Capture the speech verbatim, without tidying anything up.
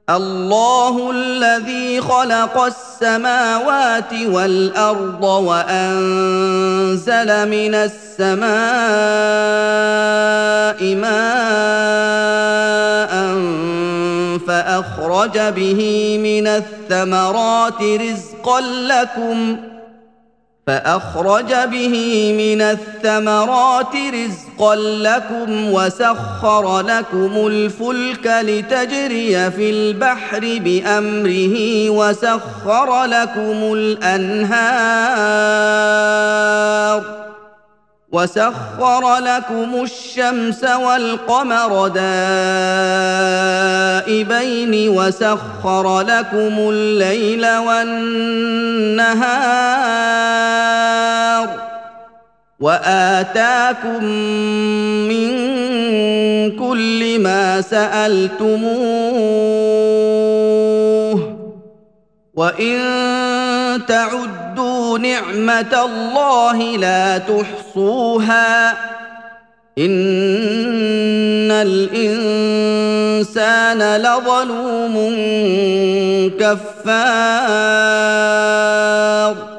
الله الذي خلق السماوات والأرض وأنزل من السماء ماء فأخرج به من الثمرات رزقا لكم فأخرج به من الثمرات رزقا لكم وسخر لكم الفلك لتجري في البحر بأمره وسخر لكم الأنهار وسخر لكم الشمس والقمر دائبين وسخر لكم الليل والنهار وآتاكم من كل ما سألتموه وإن تعدوا نعمة الله لا تحصوها إن الإنسان لظلوم كفار